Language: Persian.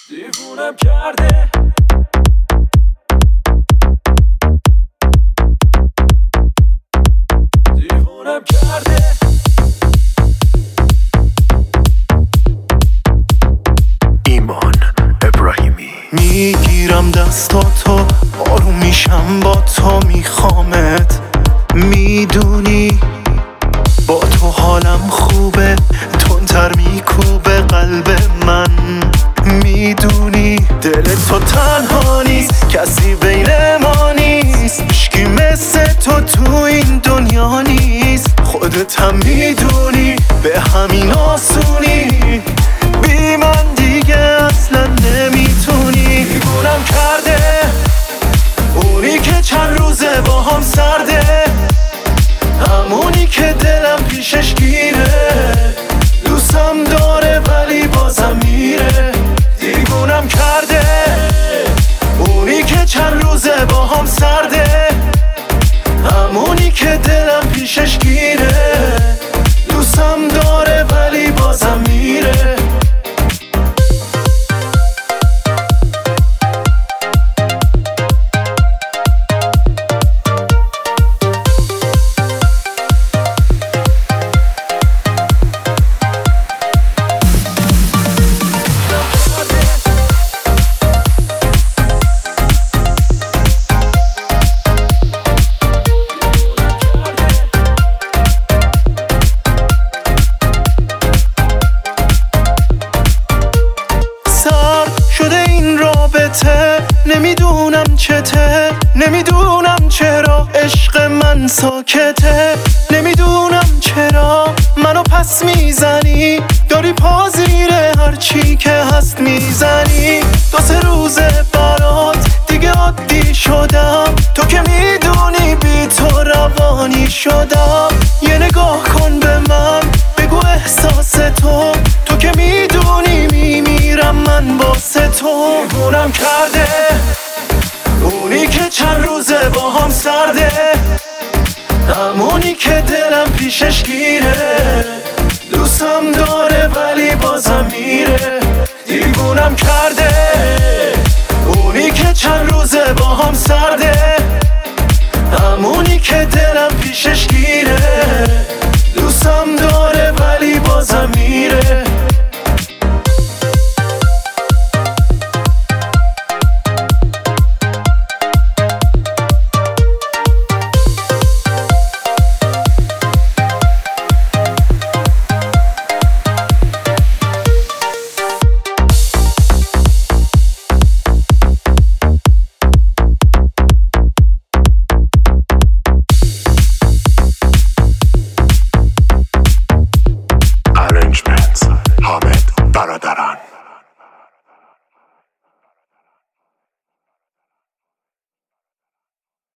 دیوونم کرده. دیوونم کرده. ایمان ابراهیمی. میگیرم دستاتو، آروم میشم با تو، میخوامت. میدونی با تو حالم خوبه، تندتر میکوبه قلب من. میدونی دل تو تنها نیست، کسی بین ما نیست، هیچکی مثل تو این دنیا نیست. خودت هم میدونی به همین آسونی، بی من دیگه اصلا نمیتونی. دیوونم کرده اونی که چند روزه با هم سرده، همونی که دلم پیشش گیره، دوستم داره ولی بازم میره. دیوونم کرده اونی که چند روزه با هم سرده، همونی که دلم پیشش گیره، دوستم داره ولی بازم میره. نمیدونم چته، نمیدونم چرا عشق من ساکته، نمیدونم چرا منو پس میزنی، داری پا زیر هرچی که هست میزنی. 2-3 روزه برات دیگه عادی شدم، تو که میدونی بی تو روانی شدم. یه نگاه کن به من، بگو احساس تو که میدونی میمیرم من واسه تو. دیوونم کرده اونی که چند روزه با هم سرده، همونی که دلم پیشش گیره، دوستم داره ولی بازم میره. دیوونم کرده اونی که چند روزه با هم سرده، همونی که دلم پیشش